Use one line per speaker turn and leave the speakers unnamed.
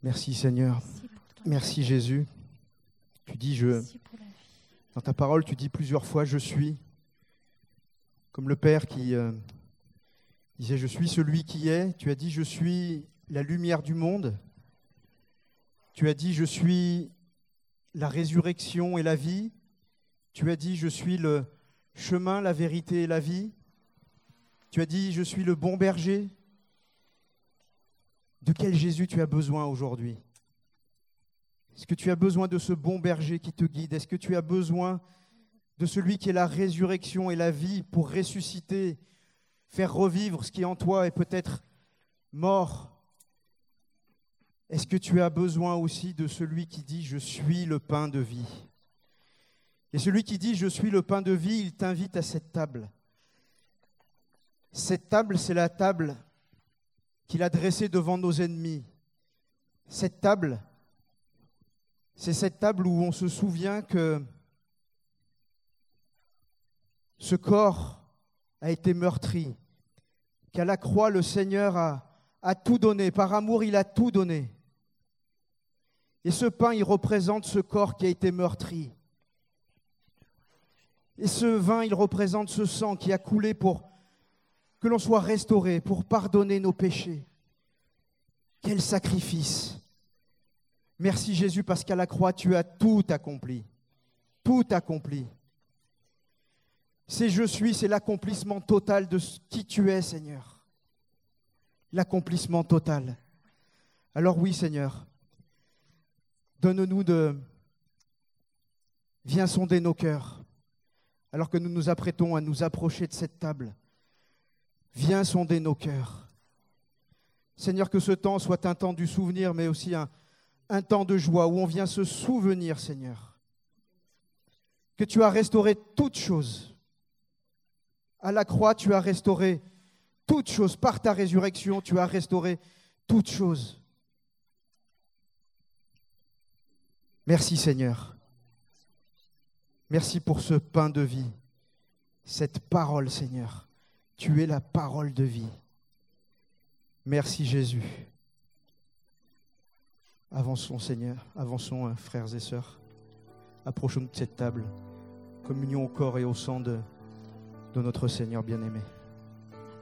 Merci Seigneur. Merci Jésus. Tu dis, dans ta parole, tu dis plusieurs fois, je suis. Comme le Père qui disait, je suis celui qui est. Tu as dit, je suis la lumière du monde. Tu as dit, je suis la résurrection et la vie. Tu as dit, je suis le chemin, la vérité et la vie. Tu as dit, je suis le bon berger. De quel Jésus tu as besoin aujourd'hui ? Est-ce que tu as besoin de ce bon berger qui te guide ? Est-ce que tu as besoin de celui qui est la résurrection et la vie pour ressusciter, faire revivre ce qui en toi est peut-être mort ? Est-ce que tu as besoin aussi de celui qui dit « Je suis le pain de vie » ? Et celui qui dit « Je suis le pain de vie », il t'invite à cette table. Cette table, c'est la table qu'il a dressée devant nos ennemis. Cette table, c'est cette table où on se souvient que ce corps a été meurtri, qu'à la croix, le Seigneur a tout donné. Par amour, il a tout donné. Et ce pain, il représente ce corps qui a été meurtri. Et ce vin, il représente ce sang qui a coulé pour que l'on soit restauré, pour pardonner nos péchés. Quel sacrifice! Merci Jésus, parce qu'à la croix, tu as tout accompli. Tout accompli. C'est je suis, c'est l'accomplissement total de qui tu es, Seigneur. L'accomplissement total. Alors oui, Seigneur, donne-nous viens sonder nos cœurs, alors que nous nous apprêtons à nous approcher de cette table. Viens sonder nos cœurs. Seigneur, que ce temps soit un temps du souvenir, mais aussi un temps de joie où on vient se souvenir, Seigneur, que tu as restauré toutes choses. À la croix, tu as restauré toutes choses. Par ta résurrection, tu as restauré toutes choses. Merci, Seigneur. Merci pour ce pain de vie, cette parole, Seigneur. Tu es la parole de vie. Merci, Jésus. Avançons, Seigneur. Avançons, frères et sœurs. Approchons-nous de cette table. Communion au corps et au sang de notre Seigneur bien-aimé.